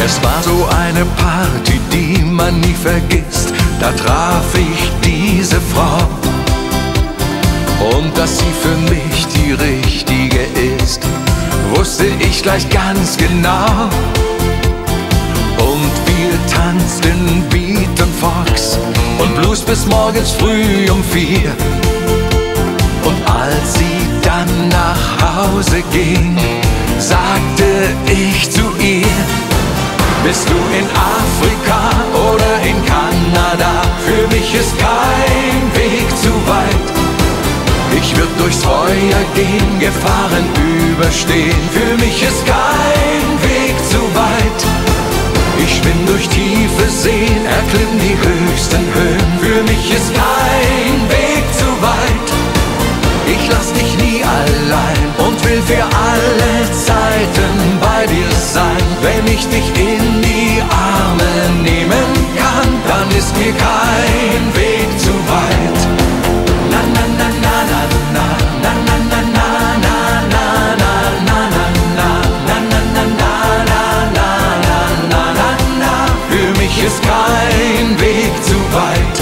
Es war so eine Party, die man nie vergisst. Da traf ich diese Frau. Und dass sie für mich die richtige ist, wusste ich gleich ganz genau. Und wir tanzten Beat und Fox und Blues bis morgens früh um 4. Und als sie dann nach Hause ging, sagte ich zu ihr: Bist du in Afrika oder in Kanada? Für mich ist kein Weg zu weit. Ich würd durchs Feuer gehen, Gefahren überstehen. Für mich ist kein Weg zu weit. Ich bin durch tiefe Seen, erklimm die höchsten Höhen. Für mich ist kein Weg zu weit. Ich lass dich nie allein und will für alle Zeiten bei dir sein. Wenn ich dich in die Arme nehmen kann, dann ist mir kein Weg zu weit. Na na na na na na na na na na na na na na na na na na na na. Für mich ist kein Weg zu weit.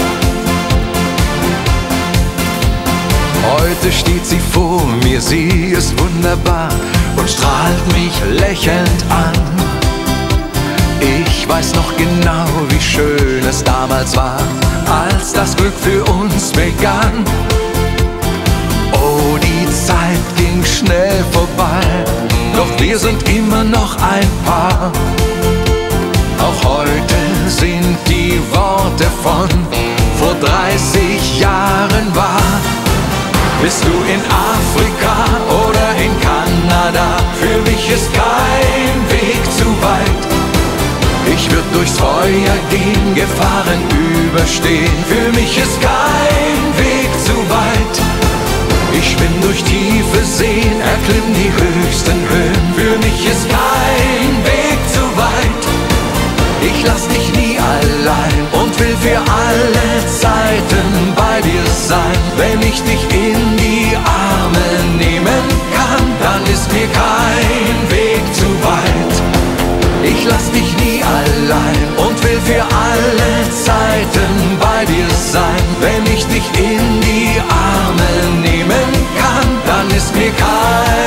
Heute steht sie vor mir, sie ist wunderbar und strahlt mich lächelnd an. Ich weiß noch genau, wie schön es damals war, als das Glück für uns begann. Oh, die Zeit ging schnell vorbei, doch wir sind immer noch ein Paar. Auch heute sind die Worte von vor 30 Jahren wahr. Bist du in Afrika oder in Kanada? Für mich ist kein Weg zu weit. Ich würd durchs Feuer gehen, Gefahren überstehen. Für mich ist kein Weg zu weit. Ich bin durch tiefe Seen, erklimm die höchsten Höhen. Für mich ist kein Weg zu weit. Ich lass dich nie allein und will für alle Zeiten bei dir sein. Wenn ich dich in die Arme nehmen kann, dann ist mir kein Weg zu weit. Ich lass dich nie allein und will für alle Zeiten bei dir sein. Wenn ich dich in die Arme nehmen kann, dann ist mir kein